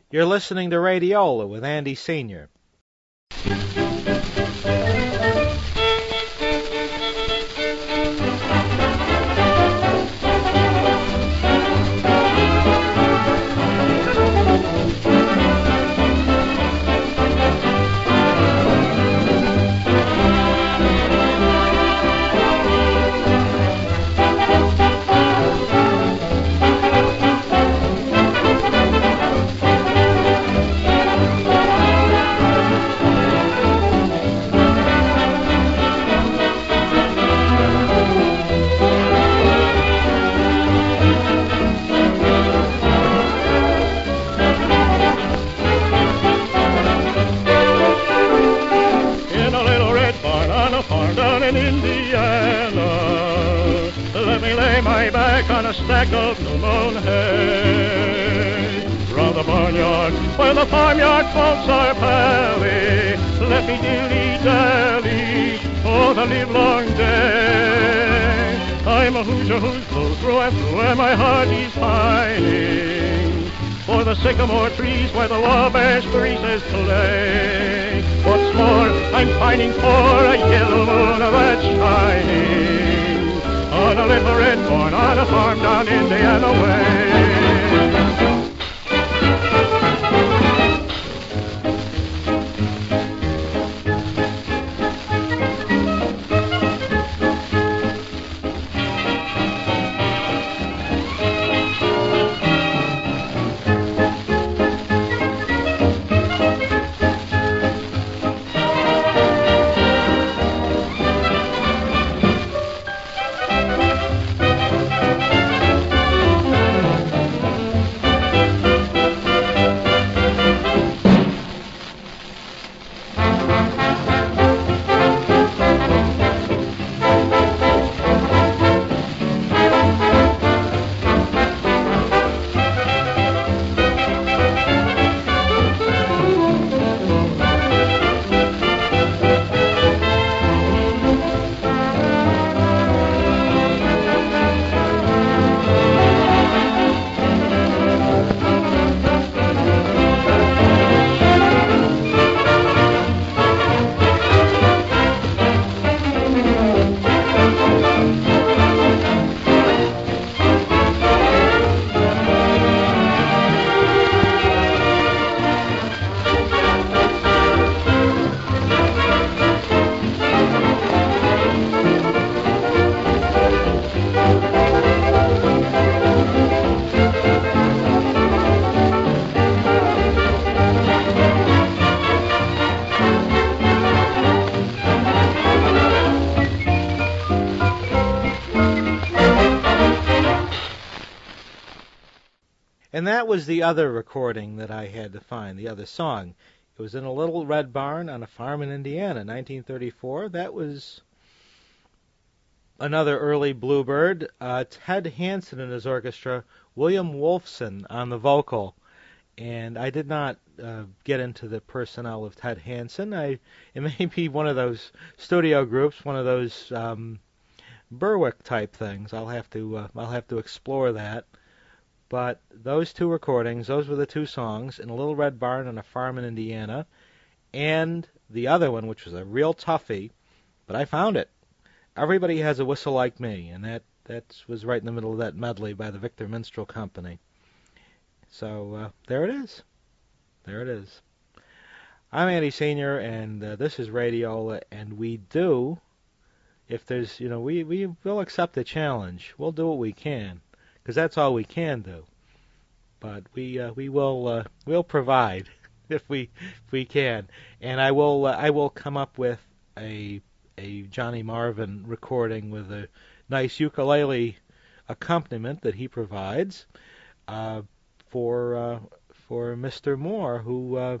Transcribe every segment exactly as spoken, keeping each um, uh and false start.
You're listening to Radiola with Andy Senior in Indiana. Let me lay my back on a stack of new mown hay. Round the barnyard, where the farmyard folks are pally, let me dilly-dally for the livelong day. I'm a Hoosier who's blue through and through, and my heart is pining for the sycamore trees where the wabash breezes play. What's more, I'm pining for a yellow moon that's shining on a little red barn on a farm down Indiana way. And that was the other recording that I had to find, the other song. It was in a little red barn on a farm in Indiana, nineteen thirty-four. That was another early Bluebird. Uh, Ted Hansen in his orchestra, William Wolfson on the vocal. And I did not uh, get into the personnel of Ted Hansen. I, it may be one of those studio groups, one of those um, Berwick type things. I'll have to uh, I'll have to explore that. But those two recordings, those were the two songs, In a Little Red Barn on a Farm in Indiana, and the other one, which was a real toughie, but I found it. Everybody Has a Whistle Like Me, and that, that was right in the middle of that medley by the Victor Minstrel Company. So uh, there it is. There it is. I'm Andy Senior, and uh, this is Radiola, and we do, if there's, you know, we, we will accept a challenge. We'll do what we can, because that's all we can do. But we uh, we will uh, we'll provide if we if we can, and I will uh, I will come up with a a Johnny Marvin recording with a nice ukulele accompaniment that he provides uh, for uh, for Mister Moore, who uh,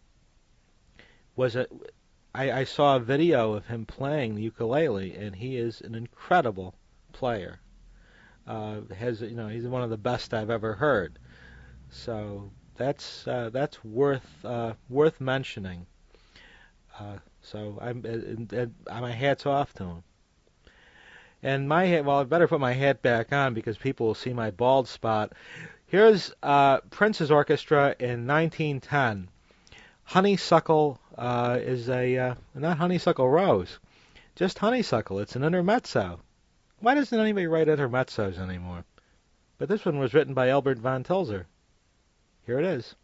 was a I, I saw a video of him playing the ukulele, and he is an incredible player. Uh, has you know he's one of the best I've ever heard. So that's uh, that's worth uh, worth mentioning. Uh, so I'm and, and my hat's off to him. And my hat, well, I better put my hat back on because people will see my bald spot. Here's uh, Prince's orchestra in nineteen ten. Honeysuckle uh, is a, uh, not Honeysuckle Rose, just Honeysuckle. It's an intermezzo. Why doesn't anybody write intermezzos anymore? But this one was written by Albert von Tilzer. Here it is.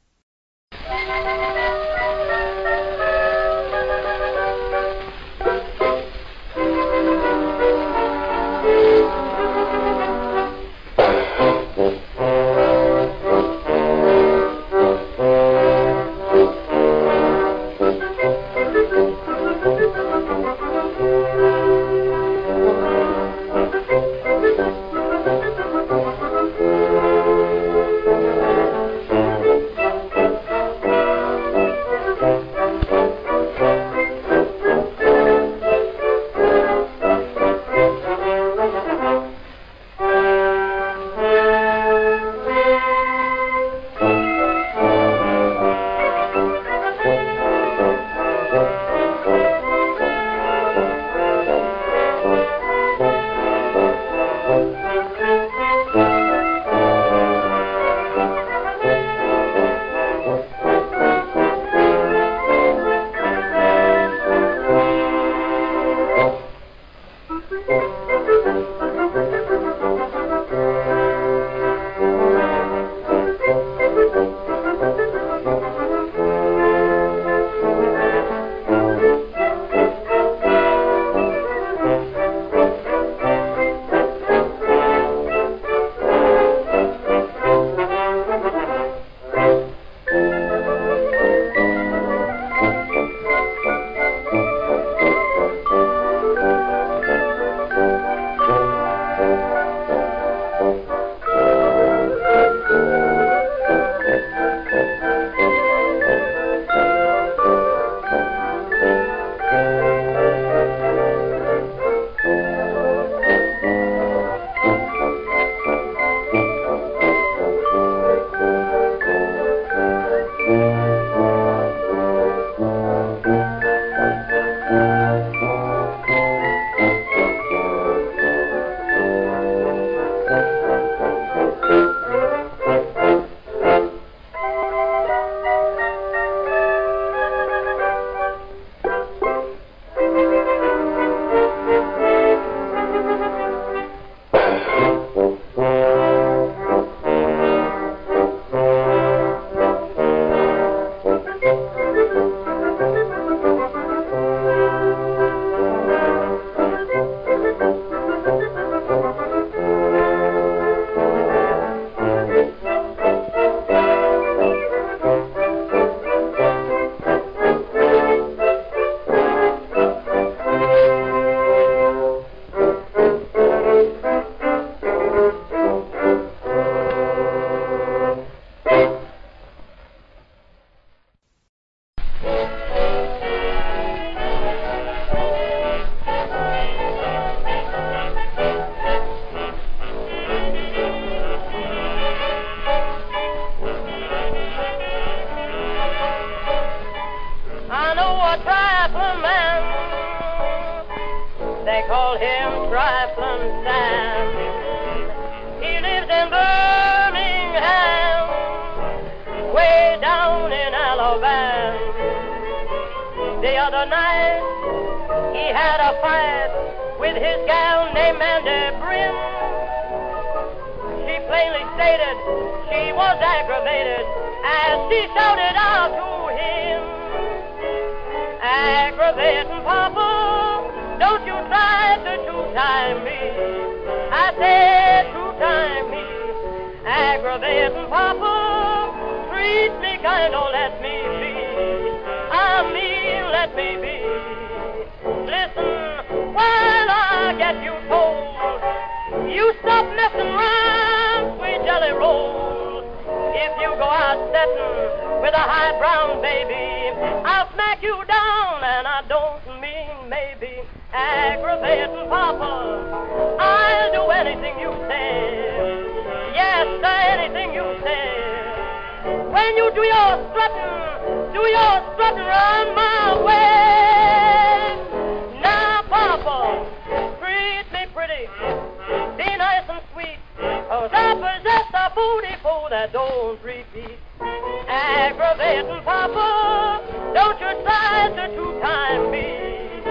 Be nice and sweet, 'cause I possess a booty full that don't repeat. Aggravating, Papa, don't you try to two-time me.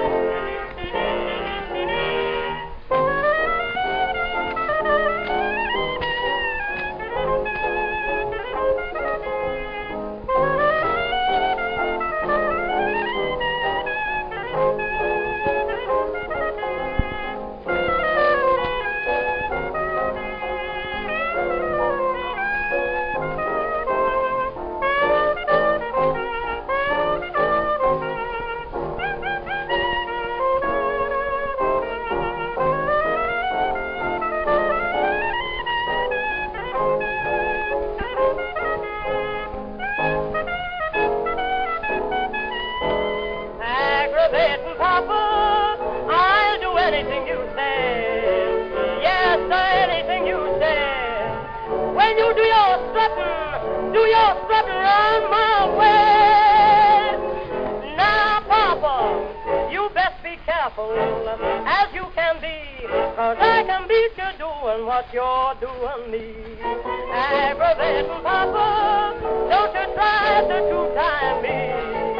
As you can be, 'cause I can beat you doing what you're doing me. Aggravating, Papa, don't you try to two-time me.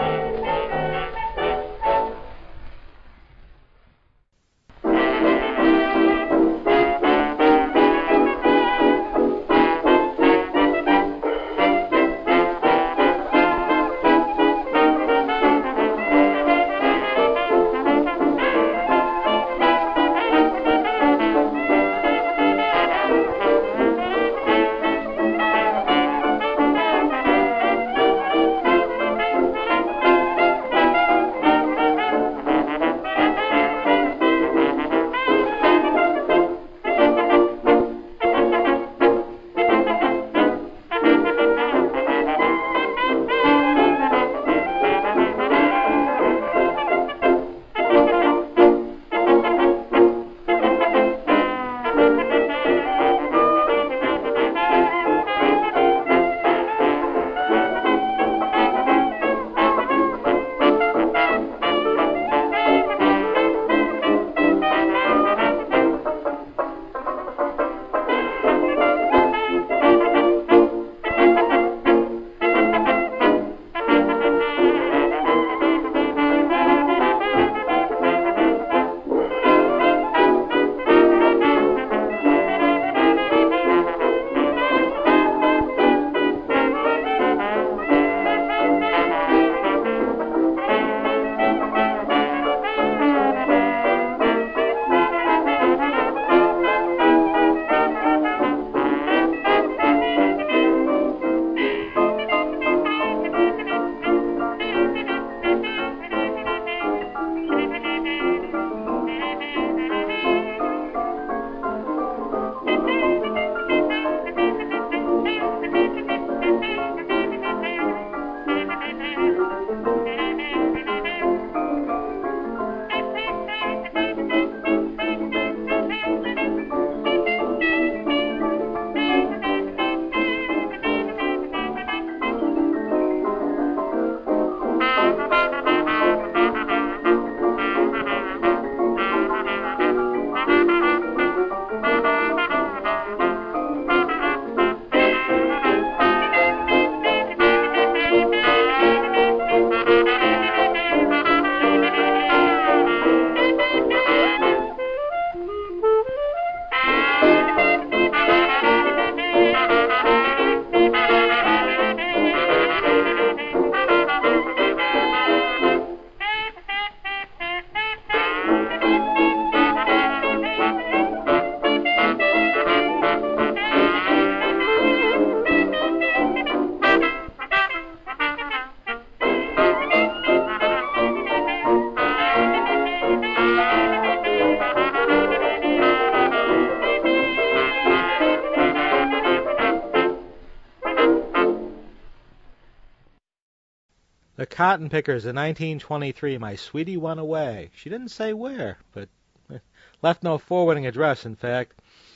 The Cotton Pickers in nineteen twenty-three, My Sweetie Went Away. She didn't say where, but left no forwarding address, in fact.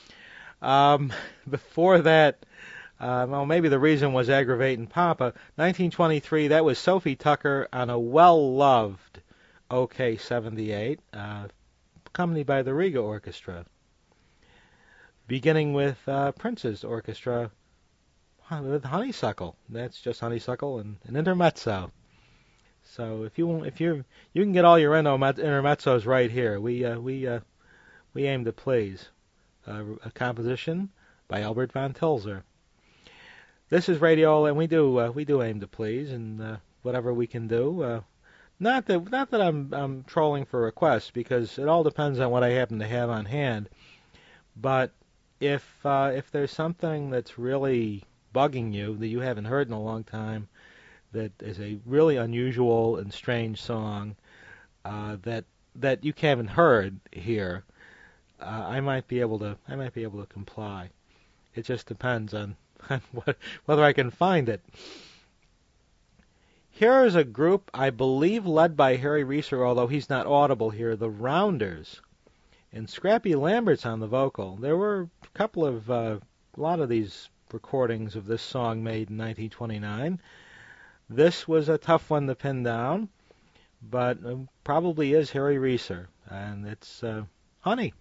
Um, before that, uh, well, maybe the reason was Aggravating Papa. nineteen twenty-three, that was Sophie Tucker on a well-loved O K seventy-eight, uh, accompanied by the Riga Orchestra. Beginning with uh, Prince's orchestra, with honeysuckle. That's just honeysuckle and an intermezzo. So if you if you you can get all your intermezzos right here. We uh, we uh, we aim to please. Uh, a composition by Albert von Tilzer. This is Radio, and we do uh, we do aim to please, and uh, whatever we can do. Uh, not that not that I'm I'm trolling for requests, because it all depends on what I happen to have on hand. But if uh, if there's something that's really bugging you that you haven't heard in a long time, that is a really unusual and strange song uh, that that you haven't heard here, uh, I might be able to I might be able to comply. It just depends on, on what, whether I can find it. Here is a group, I believe, led by Harry Reeser, although he's not audible here, the Rounders, and Scrappy Lambert's on the vocal. There were a couple of uh, a lot of these recordings of this song made in nineteen twenty-nine. This was a tough one to pin down, but uh, probably is Harry Reeser, and it's uh, Honey.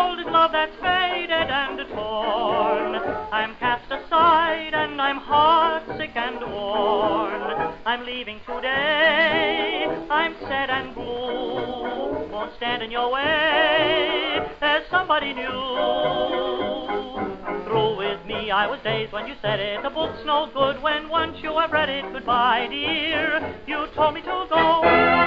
old is love that's faded and torn. I'm cast aside and I'm heartsick and worn. I'm leaving today, I'm sad and blue. Won't stand in your way, there's somebody new. Through with me, I was dazed when you said it. The book's no good when once you have read it. Goodbye, dear, you told me to go.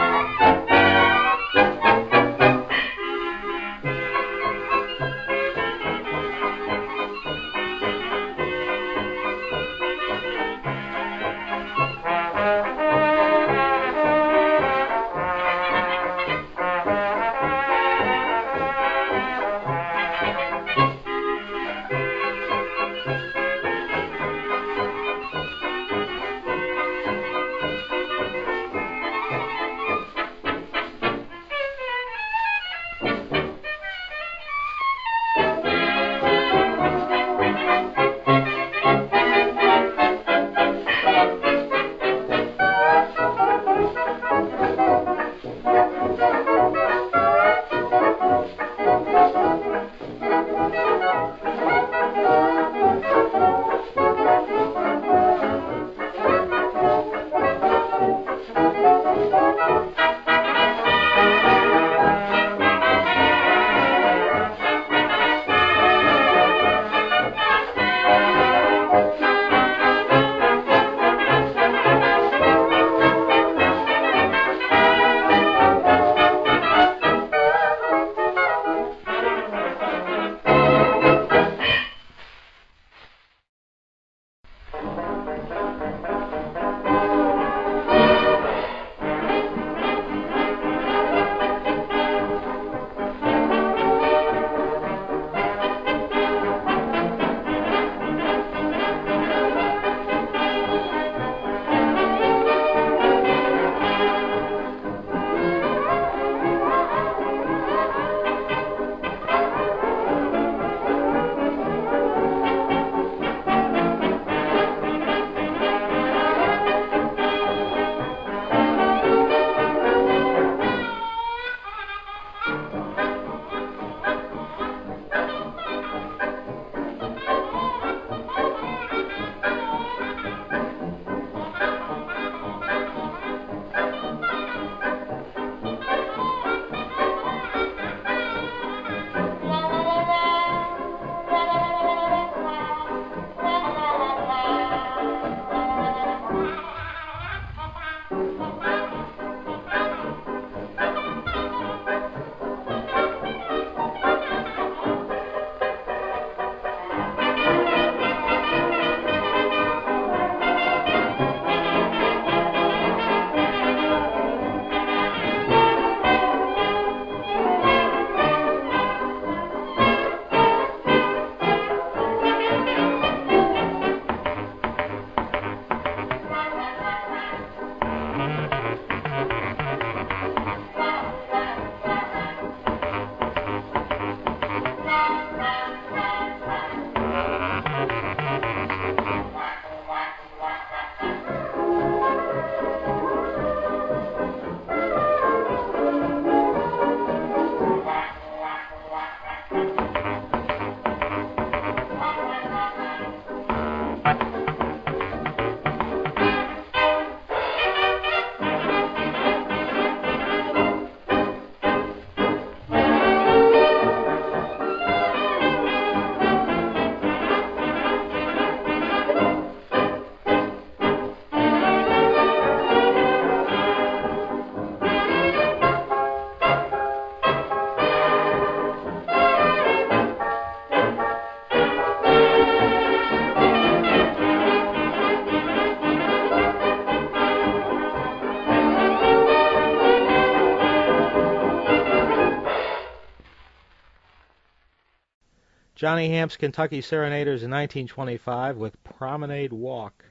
Johnny Hamp's Kentucky Serenaders in nineteen twenty-five with Promenade Walk.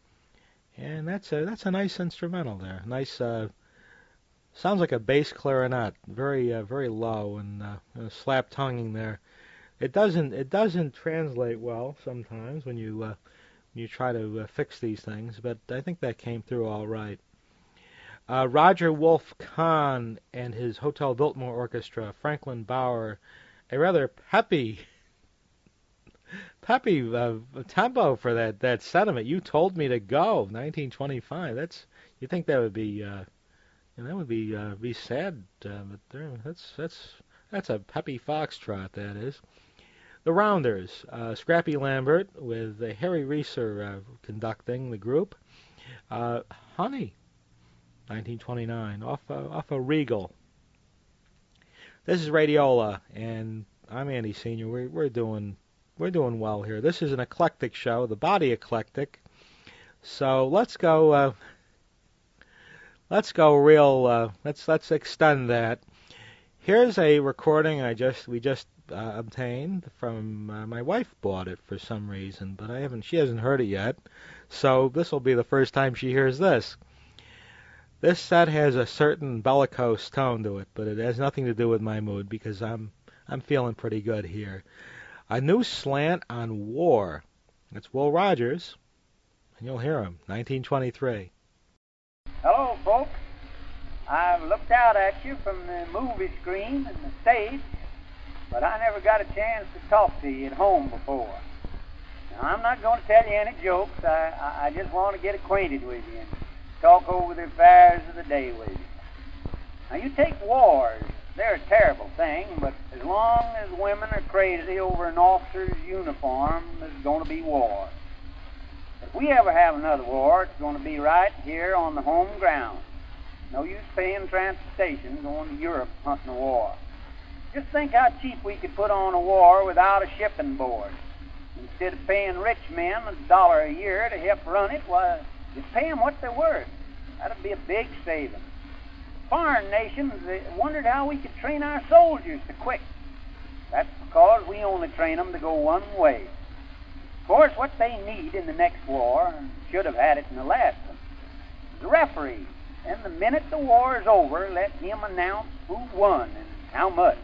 And that's a that's a nice instrumental there. Nice, uh, sounds like a bass clarinet, very uh, very low and uh, uh, slap tonguing there. It doesn't it doesn't translate well sometimes when you uh, when you try to uh, fix these things, but I think that came through all right. Uh, Roger Wolf Kahn and his Hotel Biltmore Orchestra, Franklin Bauer a rather peppy, peppy uh, tempo for that, that sentiment. You told me to go, nineteen twenty-five. That's, you think that would be, uh, and that would be uh, be sad, uh, but there, that's that's that's a peppy foxtrot. That is. The Rounders, uh, Scrappy Lambert with uh, Harry Reeser uh, conducting the group. Uh, Honey, nineteen twenty-nine, off uh, off a Regal. This is Radiola, and I'm Andy Senior. We're we're doing we're doing well here. This is an eclectic show, the body eclectic. So let's go. Uh, let's go real. Uh, let's let's extend that. Here's a recording I just we just uh, obtained from uh, my wife. Bought it for some reason, but I haven't. She hasn't heard it yet. So this will be the first time she hears this. This set has a certain bellicose tone to it, but it has nothing to do with my mood because I'm I'm feeling pretty good here. A new slant on war. It's Will Rogers, and you'll hear him. nineteen twenty-three. Hello, folks. I've looked out at you from the movie screen and the stage, but I never got a chance to talk to you at home before. Now, I'm not going to tell you any jokes. I, I, I just want to get acquainted with you and talk over the affairs of the day with you. Now, you take wars. They're a terrible thing, but as long as women are crazy over an officer's uniform, there's going to be war. If we ever have another war, it's going to be right here on the home ground. No use paying transportation going to Europe hunting a war. Just think how cheap we could put on a war without a shipping board. Instead of paying rich men a dollar a year to help run it, why, just pay them what they're worth. That'd be a big saving. Foreign nations they wondered how we could train our soldiers to quit. That's because we only train them to go one way. Of course, what they need in the next war, and should have had it in the last one, is a referee. And the minute the war is over, let him announce who won and how much.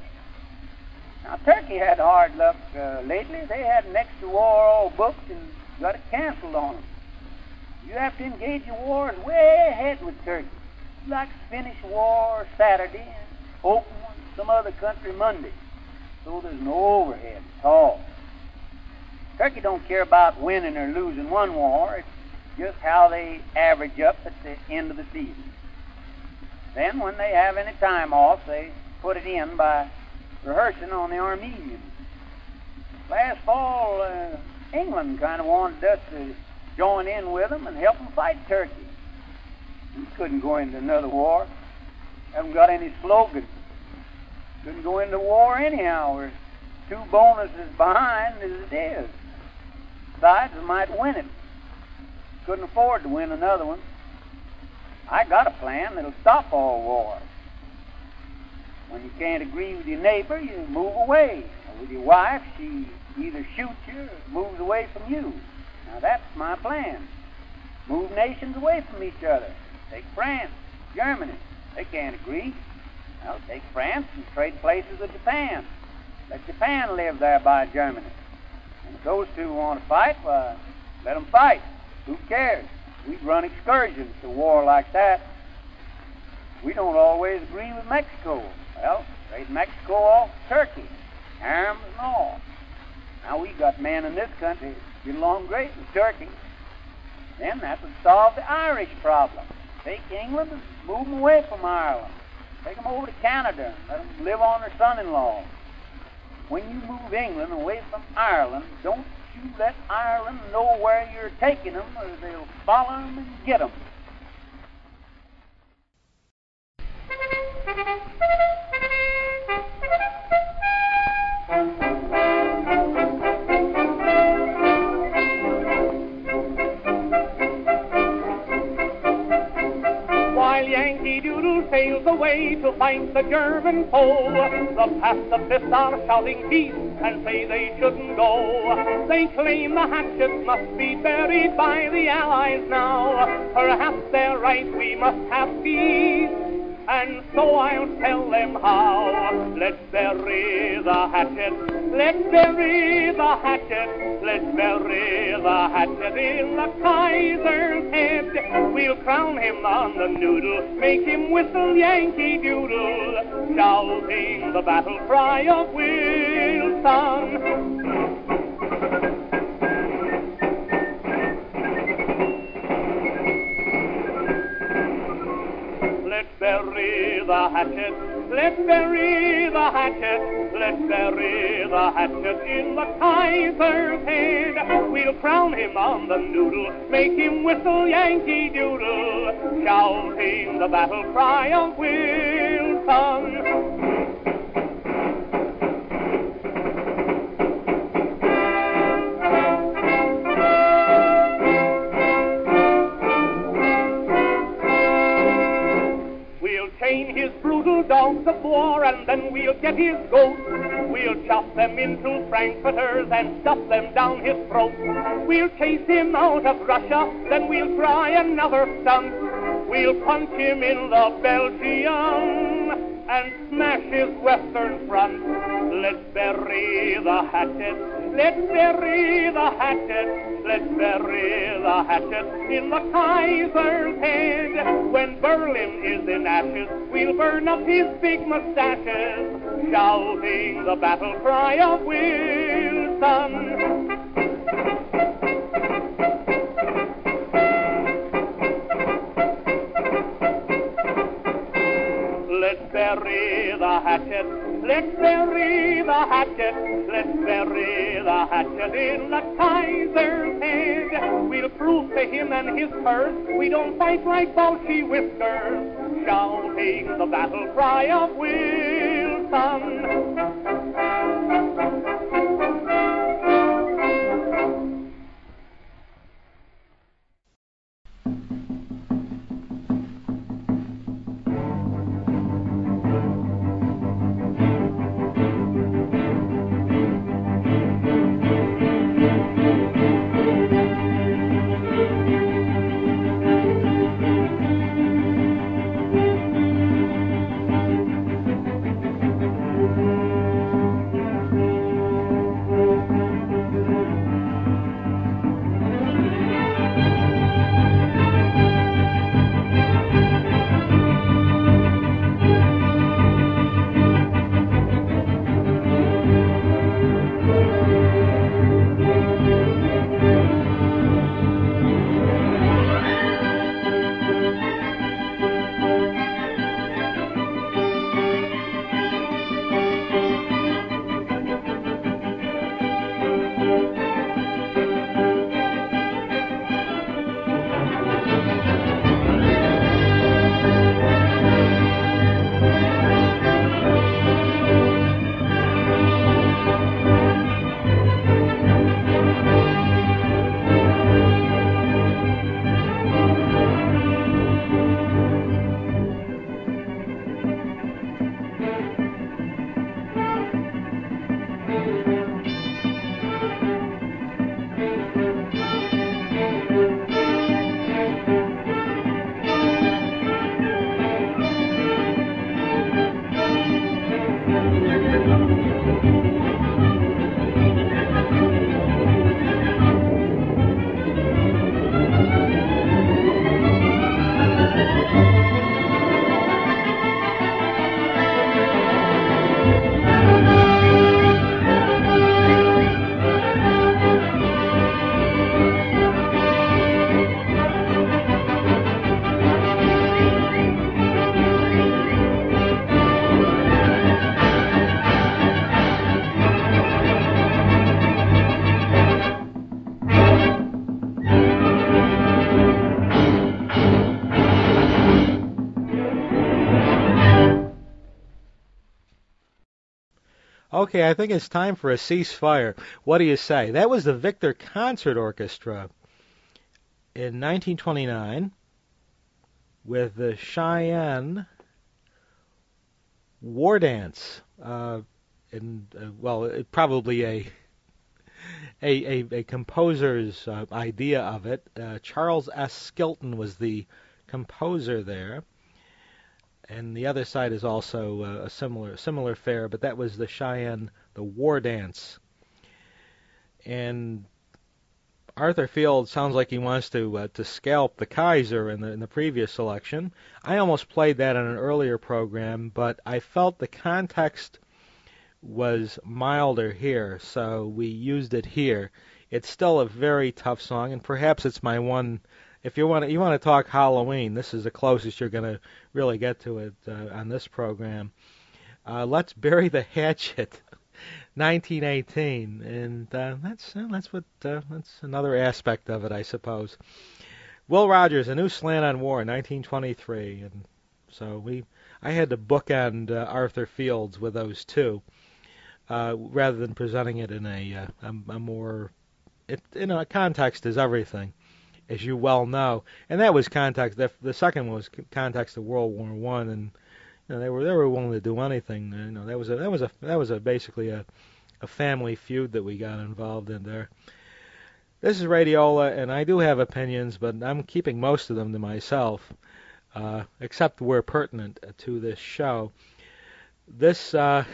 Now, Turkey had hard luck uh, lately. They had an extra war all booked and got it canceled on them. You have to engage your wars way ahead with Turkey. You'd like to finish war Saturday and open one in some other country Monday, so there's no overhead at all. Turkey don't care about winning or losing one war. It's just how they average up at the end of the season. Then, when they have any time off, they put it in by rehearsing on the Armenians. Last fall, uh, England kind of wanted us to join in with them and help them fight Turkey. We couldn't go into another war. Haven't got any slogan. Couldn't go into war anyhow. We're two bonuses behind as it is. Besides, we might win it. Couldn't afford to win another one. I got a plan that'll stop all wars. When you can't agree with your neighbor, you move away. Or with your wife, she either shoots you or moves away from you. Now that's my plan. Move nations away from each other. Take France, Germany. They can't agree. Well, take France and trade places with Japan. Let Japan live there by Germany. And if those two want to fight, well, let them fight. Who cares? We'd run excursions to war like that. We don't always agree with Mexico. Well, trade Mexico off Turkey, arms and all. Now we got men in this country get along great with Turkey. Then that would solve the Irish problem. Take England and move them away from Ireland. Take them over to Canada and let them live on their son-in-law. When you move England away from Ireland, don't you let Ireland know where you're taking them, or they'll follow them and get them. While Yankee Doodle sails away to fight the German foe, the pacifists are shouting peace and say they shouldn't go. They claim the hatchet must be buried by the Allies now. Perhaps they're right, we must have peace, and so I'll tell them how. Let's bury the hatchet, let's bury the hatchet, let's bury the hatchet in the Kaiser's head. We'll crown him on the noodle, make him whistle Yankee Doodle, shouting the battle cry of will. Wilson. Let's bury the hatchet, let's bury the hatchet, let's bury the hatchet in the Kaiser's head. We'll crown him on the noodle, make him whistle Yankee Doodle, shouting the battle cry of Wilson. His brutal dogs of war, and then we'll get his goats. We'll chop them into frankfurters and stuff them down his throat. We'll chase him out of Russia, then we'll try another stunt. We'll punch him in the Belgium and smash his western front. Let's bury the hatchet, let's bury the hatchet, let's bury the hatchet in the Kaiser's head. When Berlin is in ashes, we'll burn up his big mustaches, shouting the battle cry of Wilson. Let's bury the hatchet, let's bury the hatchet, let's bury the hatchet in the Kaiser's head. We'll prove to him and his purse we don't fight like Bolshevik whiskers, shouting the battle cry of Wilson. Okay, I think it's time for a ceasefire. What do you say? That was the Victor Concert Orchestra in nineteen twenty-nine with the Cheyenne War Dance. Uh, and, uh, well, it, probably a, a, a, a composer's uh, idea of it. Uh, Charles S. Skilton was the composer there. And the other side is also uh, a similar similar fare, but that was the Cheyenne, the War Dance. And Arthur Field sounds like he wants to uh, to scalp the Kaiser in the in the previous selection. I almost played that on an earlier program, but I felt the context was milder here, so we used it here. It's still a very tough song, and perhaps it's my one. If you want to, you want to talk Halloween, this is the closest you're going to really get to it uh, on this program. Uh, Let's Bury the Hatchet, nineteen eighteen, and uh, that's uh, that's what uh, that's another aspect of it, I suppose. Will Rogers, A New Slant on War, nineteen twenty-three, and so we, I had to bookend uh, Arthur Fields with those two, uh, rather than presenting it in a uh, a, a more, it, you know, context is everything, as you well know, and that was context. The, the second one was context of World War One, and you know, they were they were willing to do anything. You know, that was a that was a that was a basically a a family feud that we got involved in there. This is Radiola, and I do have opinions, but I'm keeping most of them to myself, uh, except where pertinent to this show. This uh,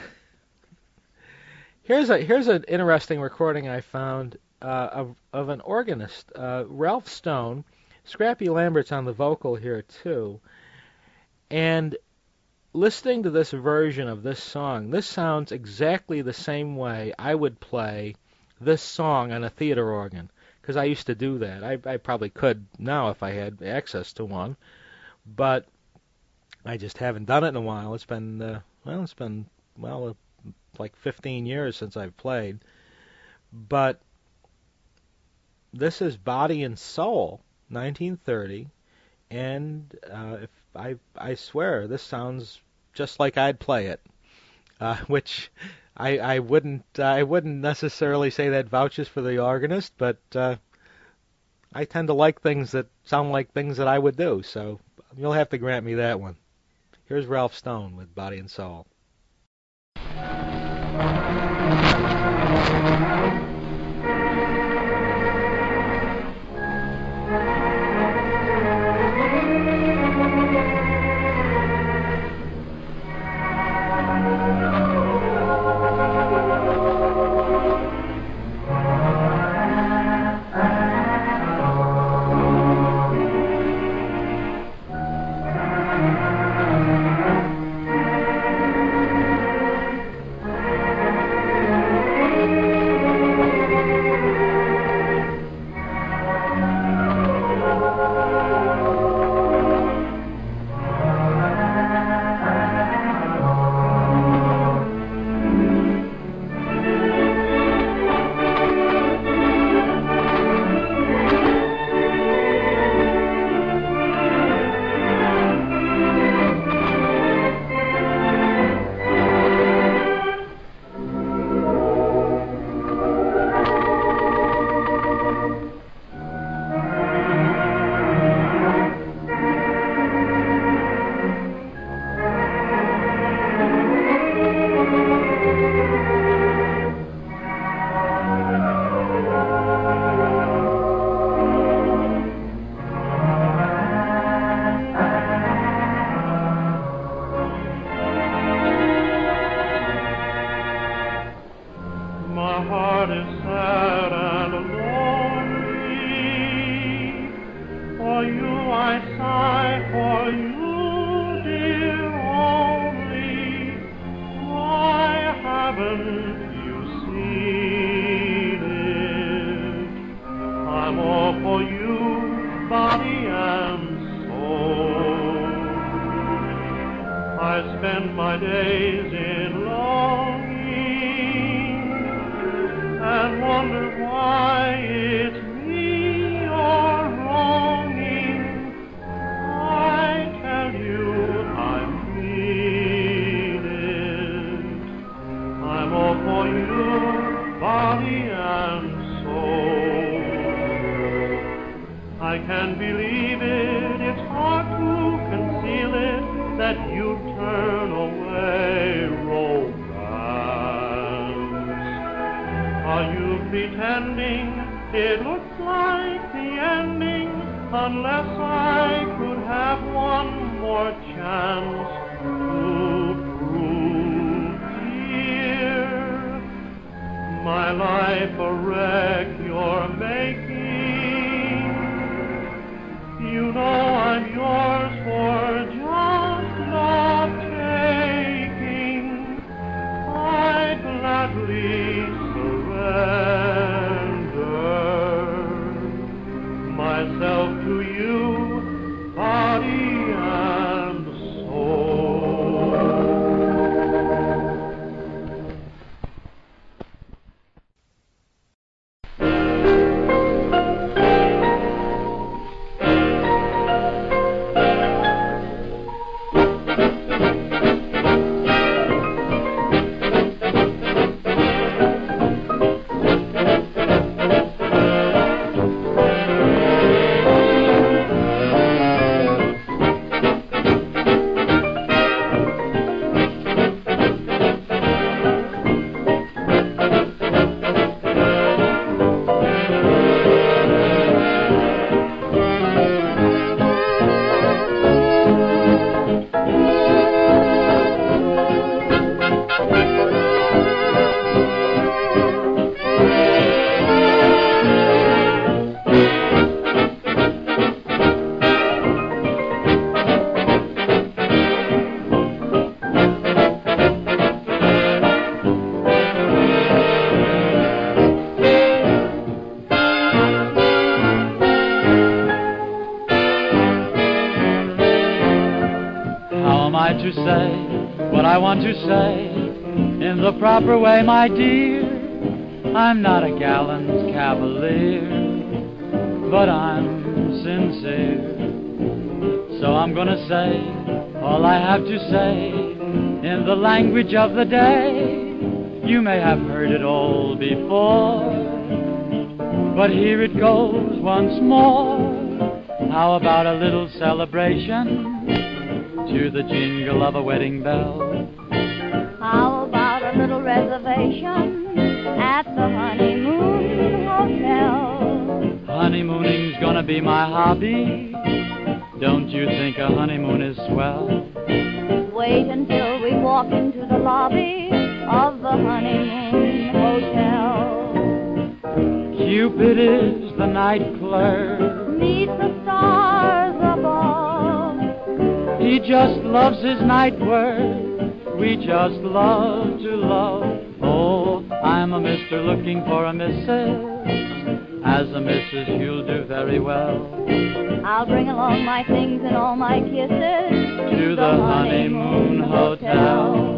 here's a here's an interesting recording I found uh, of of an organist, uh, Ralph Stone. Scrappy Lambert's on the vocal here too, and listening to this version of this song, this sounds exactly the same way I would play this song on a theater organ, because I used to do that. I, I probably could now if I had access to one, but I just haven't done it in a while. It's been, uh, well, it's been, well, uh, like fifteen years since I've played. But this is Body and Soul, nineteen thirty, and uh, if I I swear this sounds just like I'd play it, uh, which I I wouldn't uh, I wouldn't necessarily say that vouches for the organist, but uh, I tend to like things that sound like things that I would do, so you'll have to grant me that one. Here's Ralph Stone with Body and Soul. I to say what I want to say in the proper way, my dear. I'm not a gallant cavalier, but I'm sincere. So I'm gonna say all I have to say in the language of the day. You may have heard it all before, but here it goes once more. How about a little celebration to the jingle of a wedding bell? How about a little reservation at the Honeymoon Hotel? Honeymooning's gonna be my hobby. Don't you think a honeymoon is swell? Wait until we walk into the lobby of the Honeymoon Hotel. Cupid is the night clerk. Meet the stars above. He just loves his night work. We just love to love. Oh, I'm a mister looking for a missus. As a missus, you'll do very well. I'll bring along my things and all my kisses to the Honeymoon Hotel.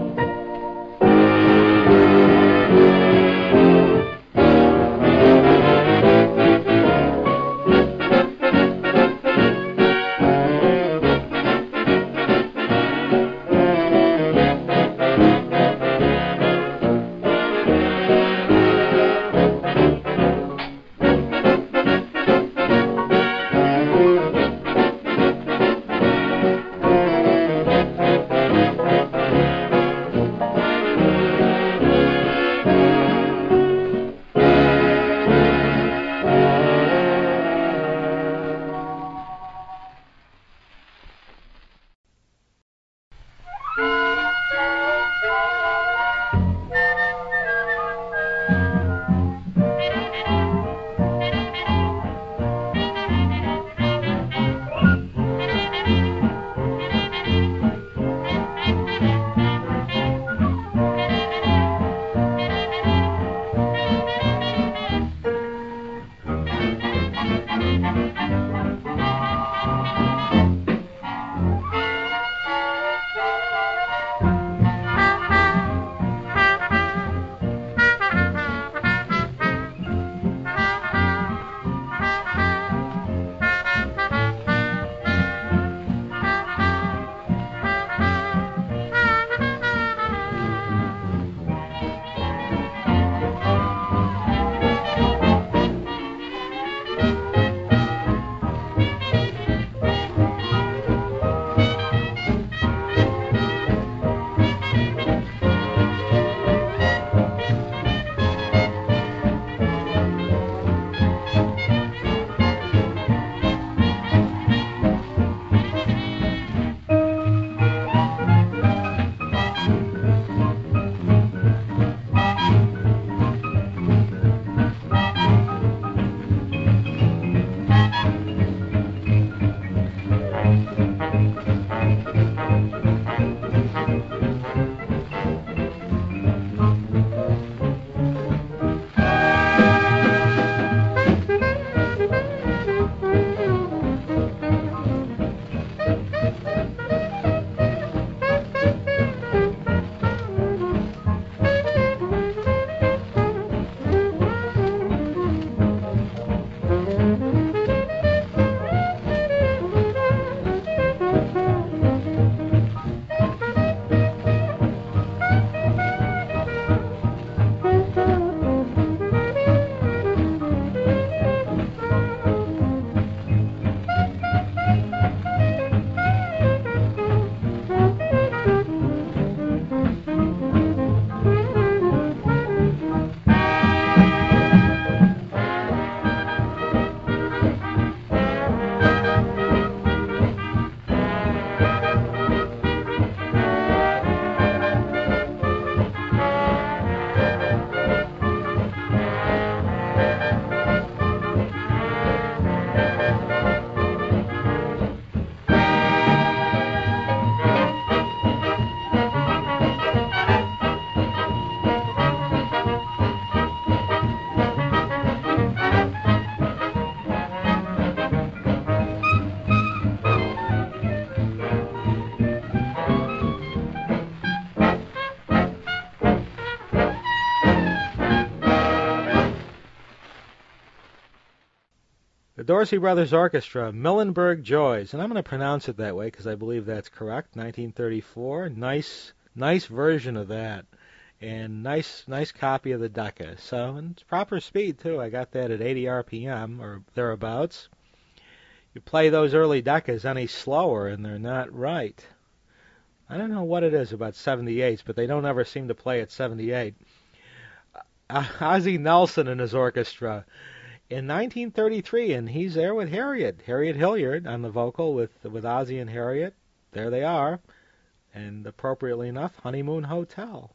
The Dorsey Brothers Orchestra, Millenberg Joys, and I'm going to pronounce it that way because I believe that's correct. nineteen thirty-four, nice, nice version of that, and nice, nice copy of the Decca. So, and it's proper speed too. I got that at eighty R P M or thereabouts. You play those early Deccas any slower, and they're not right. I don't know what it is about seventy-eights, but they don't ever seem to play at seventy-eight. Uh, Ozzie Nelson and his orchestra in nineteen thirty-three, and he's there with Harriet, Harriet Hilliard on the vocal with with Ozzie and Harriet. There they are, and appropriately enough, Honeymoon Hotel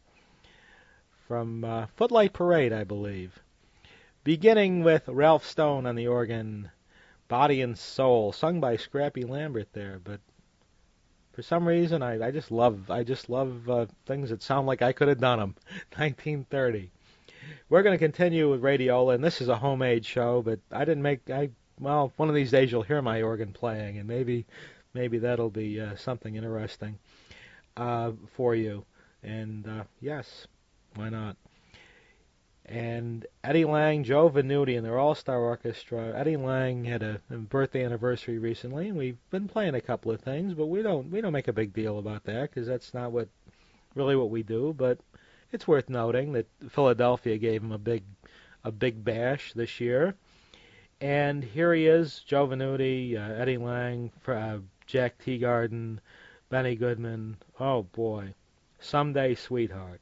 from uh, Footlight Parade, I believe. Beginning with Ralph Stone on the organ, Body and Soul, sung by Scrappy Lambert there, but for some reason I, I just love I just love uh, things that sound like I could have done them. nineteen thirty. We're going to continue with Radiola, and this is a homemade show, but I didn't make, I well, one of these days you'll hear my organ playing, and maybe maybe that'll be uh, something interesting uh, for you. And, uh, yes, why not? And Eddie Lang, Joe Venuti, and their all-star orchestra. Eddie Lang had a, a birthday anniversary recently, and we've been playing a couple of things, but we don't we don't make a big deal about that, because that's not what really what we do, but it's worth noting that Philadelphia gave him a big, a big bash this year. And here he is, Joe Venuti, uh, Eddie Lang, uh, Jack Teagarden, Benny Goodman. Oh boy, Someday Sweetheart.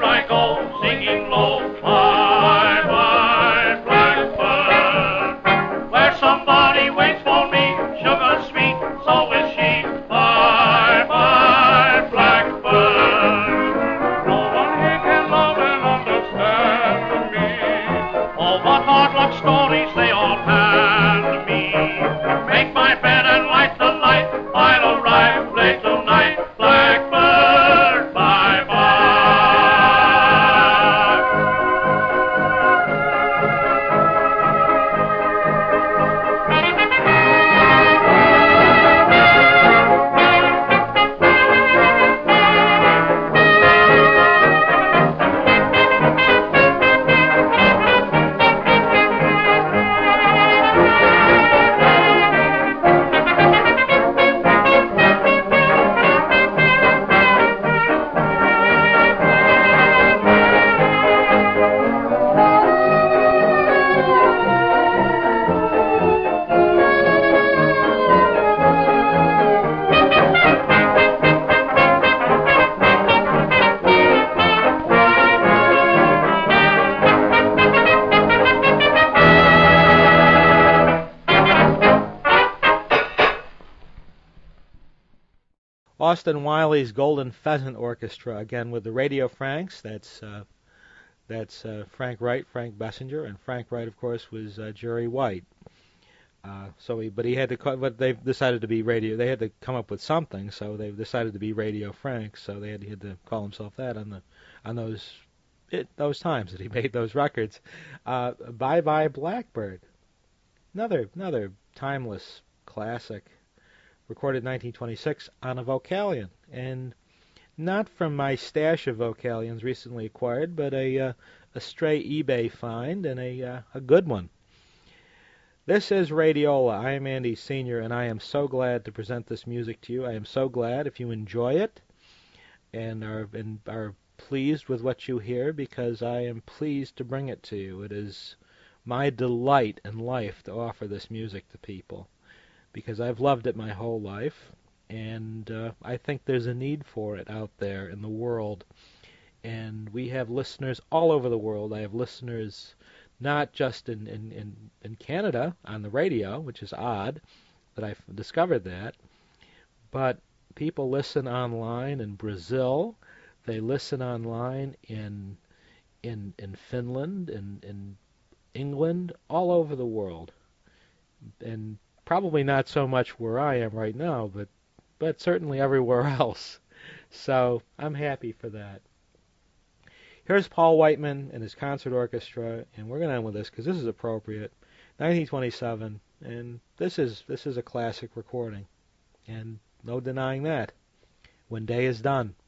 I go, singing low, bye, bye, blackbird. Where somebody waits for me, sugar sweet, so is she, bye, bye, blackbird. No one here can love and understand me. All the hard luck stories they all hand me. Make my bed and light the light, I'll arrive late tonight, blackbird, bye, bye. Austin Wiley's Golden Pheasant Orchestra, again with the Radio Franks. That's uh, that's uh, Frank Wright, Frank Bessinger, and Frank Wright, of course, was uh, Jerry White. Uh, so, he, but he had to, but they've decided to be radio. They had to come up with something, so they've decided to be Radio Franks. So they had, he had to call himself that on the on those it, those times that he made those records. Uh, Bye Bye Blackbird, another another timeless classic. Recorded in nineteen twenty-six on a Vocalion, and not from my stash of Vocalions recently acquired, but a uh, a stray eBay find, and a uh, a good one. This is Radiola. I am Andy Senior, and I am so glad to present this music to you. I am so glad if you enjoy it and are and are pleased with what you hear, because I am pleased to bring it to you. It is my delight in life to offer this music to people, because I've loved it my whole life, and uh, I think there's a need for it out there in the world. And we have listeners all over the world. I have listeners not just in, in, in, in Canada on the radio, which is odd that I've discovered that, but people listen online in Brazil. They listen online in in in Finland, in, in England, all over the world. And probably not so much where I am right now, but but certainly everywhere else. So I'm happy for that. Here's Paul Whiteman and his concert orchestra, and we're going to end with this because this is appropriate. nineteen twenty-seven, and this is this is a classic recording, and no denying that. When Day is Done.